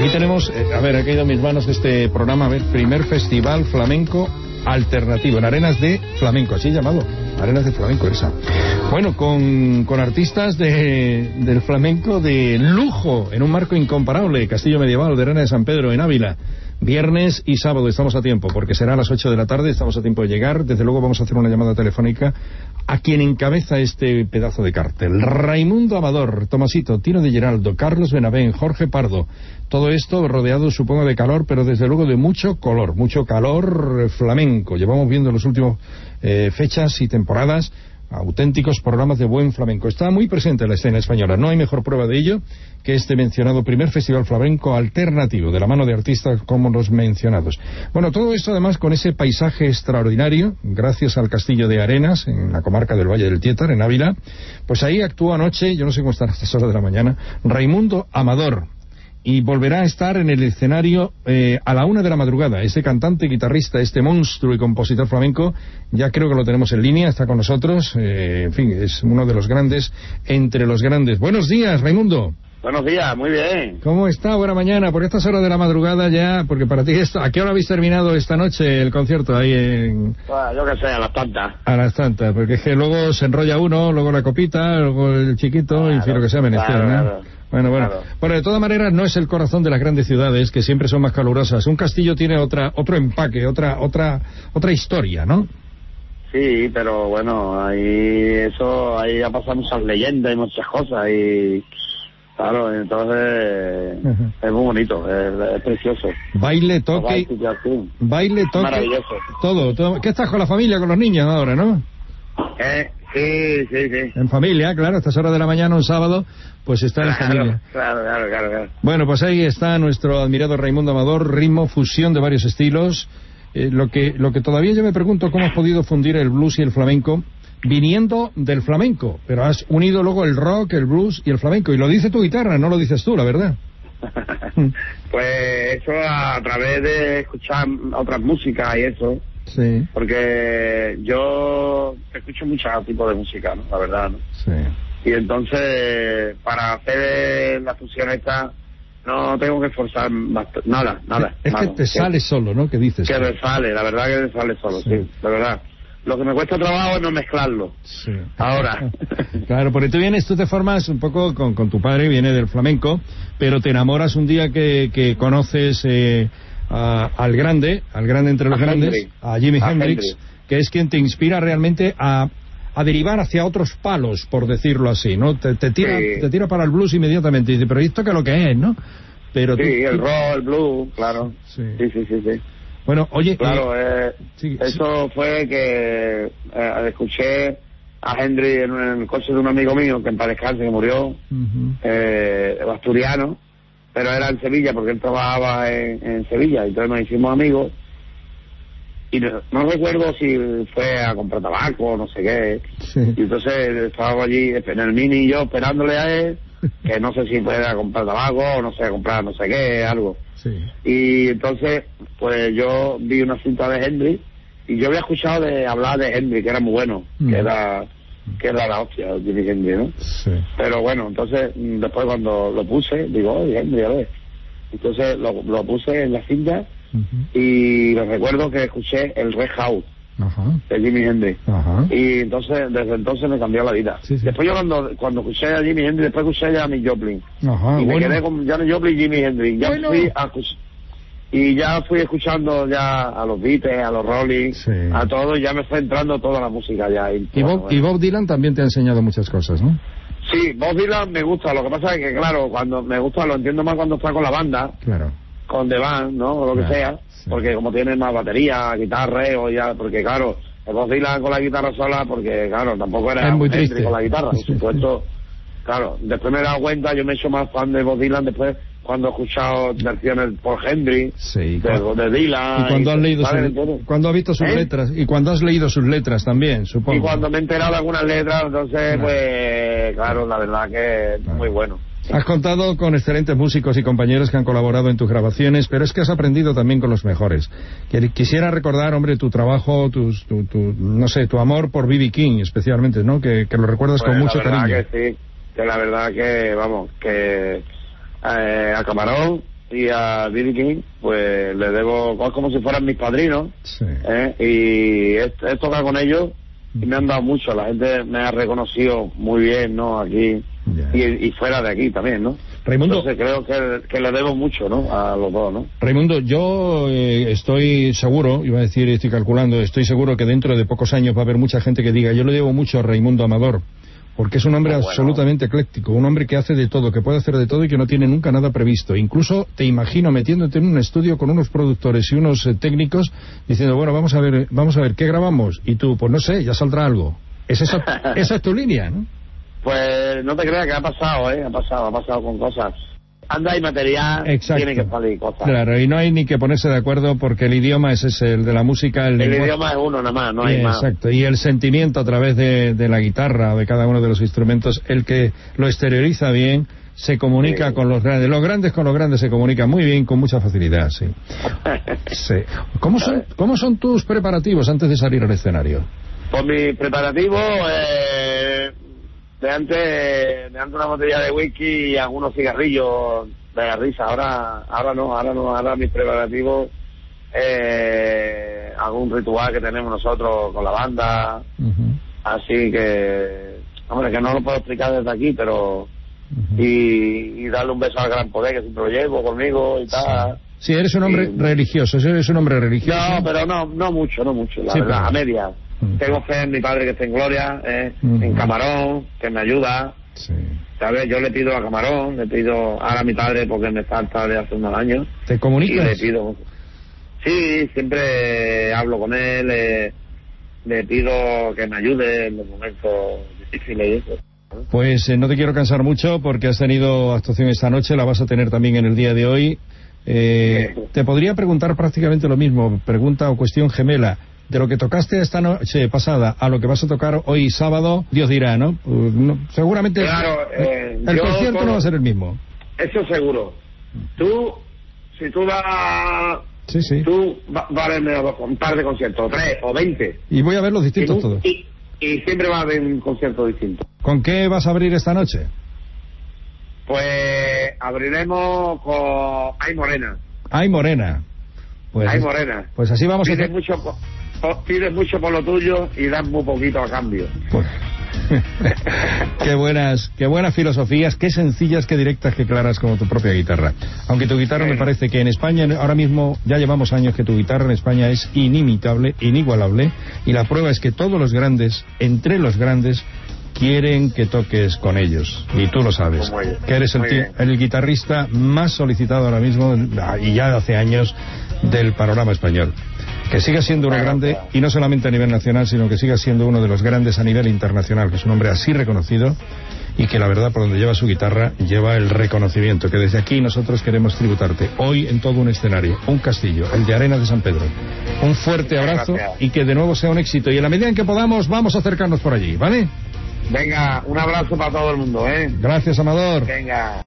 Aquí tenemos, ha caído en mis manos este programa, primer festival flamenco alternativo, en Arenas de Flamenco, así llamado, Arenas de Flamenco, esa. Bueno, con artistas del flamenco de lujo, en un marco incomparable, Castillo Medieval de Arena de San Pedro, en Ávila. Viernes y sábado estamos a tiempo, porque será a las 8 de la tarde, estamos a tiempo de llegar. Desde luego vamos a hacer una llamada telefónica a quien encabeza este pedazo de cartel. Raimundo Amador, Tomasito, Tino de Giraldo, Carlos Benavén, Jorge Pardo. Todo esto rodeado, supongo, de calor, pero desde luego de mucho calor flamenco. Llevamos viendo en los últimos fechas y temporadas auténticos programas de buen flamenco. Está muy presente en la escena española. No hay mejor prueba de ello que este mencionado primer festival flamenco alternativo, de la mano de artistas como los mencionados. Bueno, todo esto además con ese paisaje extraordinario, gracias al Castillo de Arenas, en la comarca del Valle del Tietar, en Ávila. Pues ahí actúa anoche, yo no sé cómo están a estas horas de la mañana, Raimundo Amador. Y volverá a estar en el escenario a la 1 de la madrugada. Este cantante, guitarrista, este monstruo y compositor flamenco, ya creo que lo tenemos en línea, está con nosotros. En fin, es uno de los grandes entre los grandes. Buenos días, Raimundo. Buenos días, muy bien. ¿Cómo está? Buena mañana. Por estas horas de la madrugada ya, porque para ti, ¿a qué hora habéis terminado esta noche el concierto ahí en...? Bueno, yo qué sé, a las tantas. A las tantas, porque es que luego se enrolla uno, luego la copita, luego el chiquito, claro, y en fin, lo que sea menester, ¿no? Claro. Bueno. Claro. Bueno, de todas maneras no es el corazón de las grandes ciudades, que siempre son más calurosas. Un castillo tiene otro empaque, otra historia, ¿no? Sí, pero bueno, ahí ya pasan muchas leyendas y muchas cosas y... Claro, entonces es muy bonito, es precioso. Baile, toque, maravilloso. Todo. ¿Qué estás con la familia, con los niños ahora, no? Sí. En familia, claro, a estas horas de la mañana, un sábado, pues está en familia. Claro. Bueno, pues ahí está nuestro admirado Raimundo Amador, ritmo, fusión de varios estilos. Lo que todavía yo me pregunto, ¿cómo has podido fundir el blues y el flamenco? Viniendo del flamenco, pero has unido luego el rock, el blues y el flamenco, y lo dice tu guitarra, no lo dices tú, la verdad. Pues eso a través de escuchar otras músicas y eso. Sí. Porque yo escucho muchos tipos de música, ¿no? La verdad, ¿no? Sí. Y entonces, para hacer la fusión esta, no tengo que esforzar nada. Es que te sale solo, ¿no? ¿Qué dices? Que me sale, la verdad que me sale solo, sí, la verdad. Lo que me cuesta trabajo es no mezclarlo. Sí. Ahora. Claro, porque tú te formas un poco con tu padre, viene del flamenco, pero te enamoras un día que conoces al grande entre los grandes, a Jimi Hendrix, que es quien te inspira realmente a derivar hacia otros palos, por decirlo así, ¿no? Te tira para el blues inmediatamente, y dice, pero ¿esto qué es lo que es, no? Pero el rock, el blues, claro. Sí. Bueno, oye... Claro, eso fue que escuché a Hendrix en el coche de un amigo mío, que en paz descanse, que murió, asturiano, pero era en Sevilla, porque él trabajaba en Sevilla, y entonces nos hicimos amigos, y no recuerdo si fue a comprar tabaco o no sé qué, y entonces estábamos allí en el Mini y yo esperándole a él, que no sé si fue a comprar tabaco o no sé, a comprar no sé qué, algo. Sí. Y entonces, pues yo vi una cinta de Hendrix, y yo había escuchado hablar de Hendrix, que era muy bueno, que era la hostia, Jimi Hendrix, ¿no? Sí. Pero bueno, entonces, después cuando lo puse, digo, oye, Hendrix, a ver. Entonces lo puse en la cinta, y me recuerdo que escuché el Red House de Jimi Hendrix. Y entonces, desde entonces me cambió la vida. Sí. Después yo cuando escuché a Jimi Hendrix, después escuché a Janis Joplin. Y me quedé con Janis Joplin y Jimi Hendrix. Ya fui escuchando ya a los Beatles, a los Rolling, a todos, ya me fue entrando toda la música ya. Y Bob Dylan también te ha enseñado muchas cosas, ¿no? Sí, Bob Dylan me gusta, lo que pasa es que, claro, cuando me gusta, lo entiendo más cuando está con la banda. Claro. Con The Band, ¿no? O lo que sea, porque como tiene más batería, guitarra, o ya, porque claro, Bob Dylan con la guitarra sola, porque claro, tampoco era muy Hendrix triste con la guitarra, por supuesto. Claro, después me he dado cuenta, yo me he hecho más fan de Bob Dylan después cuando he escuchado versiones por Hendrix, de Dylan. Y cuando has leído cuando has visto sus letras, y cuando has leído sus letras también, supongo. Y cuando me he enterado de algunas letras, entonces, pues, claro, la verdad que es muy bueno. Has contado con excelentes músicos y compañeros que han colaborado en tus grabaciones, pero es que has aprendido también con los mejores. Quisiera recordar, hombre, tu trabajo, tu amor por B.B. King, especialmente, ¿no? Que lo recuerdas con mucho cariño. Que sí, que la verdad que, vamos, que a Camarón, y a B.B. King, pues le debo, es como si fueran mis padrinos, sí. Y he tocado con ellos y me han dado mucho, la gente me ha reconocido muy bien, ¿no? Aquí y fuera de aquí también, ¿no? Raimundo, entonces creo que le debo mucho, ¿no? A los dos, ¿no? Raimundo, yo estoy seguro, iba a decir, estoy calculando, estoy seguro que dentro de pocos años va a haber mucha gente que diga, yo le debo mucho a Raimundo Amador, porque es un hombre absolutamente ecléctico, un hombre que hace de todo, que puede hacer de todo y que no tiene nunca nada previsto. Incluso te imagino metiéndote en un estudio con unos productores y unos técnicos diciendo, bueno, vamos a ver, ¿qué grabamos? Y tú, pues no sé, ya saldrá algo. Esa es tu línea, ¿no? Pues no te creas que ha pasado, ha pasado con cosas. Anda y material, exacto. Tiene que salir cosas. Claro, y no hay ni que ponerse de acuerdo porque el idioma es ese, el de la música. El idioma es uno nada más, no hay más. Exacto, y el sentimiento a través de la guitarra o de cada uno de los instrumentos, el que lo exterioriza bien, se comunica con los grandes con los grandes se comunican muy bien, con mucha facilidad, sí. Sí. ¿Cómo son tus preparativos antes de salir al escenario? Pues mi preparativo, de antes una botella de whisky y algunos cigarrillos de la risa. Ahora mis preparativos, algún ritual que tenemos nosotros con la banda, así que, hombre, que no lo puedo explicar desde aquí, pero y darle un beso al Gran Poder, que siempre lo llevo conmigo y tal. Sí, eres un hombre religioso, eres un hombre religioso. No, pero no mucho, la verdad, a medias. Tengo fe en mi padre que está en gloria, en Camarón, que me ayuda. Sí. ¿Sabes? Yo le pido a Camarón, le pido ahora a mi padre porque me falta de hace unos años. ¿Te comunicas? Y le pido. Sí, siempre hablo con él, le pido que me ayude en los momentos difíciles y eso. Pues no te quiero cansar mucho porque has tenido actuación esta noche, la vas a tener también en el día de hoy. Te podría preguntar prácticamente lo mismo, pregunta o cuestión gemela. De lo que tocaste esta noche pasada a lo que vas a tocar hoy sábado, Dios dirá, ¿no? Seguramente claro, el concierto no va a ser el mismo. Eso seguro. Si tú vas... Sí. Tú vas a verme un par de conciertos, 3 o 20. Y voy a ver los distintos todos. Y siempre va a haber un concierto distinto. ¿Con qué vas a abrir esta noche? Pues abriremos con Ay Morena. Ay Morena. Pues, Ay Morena. Pues así vamos a hacer. Pides mucho por lo tuyo y das muy poquito a cambio. Pues... qué buenas filosofías, qué sencillas, qué directas, qué claras, como tu propia guitarra. Aunque tu guitarra me parece que en España, ahora mismo, ya llevamos años que tu guitarra en España es inimitable, inigualable, y la prueba es que todos los grandes, entre los grandes, quieren que toques con ellos, y tú lo sabes, que eres el guitarrista más solicitado ahora mismo, y ya hace años, del panorama español. Que siga siendo uno grande, y no solamente a nivel nacional, sino que siga siendo uno de los grandes a nivel internacional, que es un hombre así reconocido, y que la verdad, por donde lleva su guitarra, lleva el reconocimiento, que desde aquí nosotros queremos tributarte, hoy en todo un escenario, un castillo, el de Arenas de San Pedro. Un fuerte abrazo, y que de nuevo sea un éxito, y en la medida en que podamos, vamos a acercarnos por allí, ¿vale? Venga, un abrazo para todo el mundo, Gracias, Amador. Venga.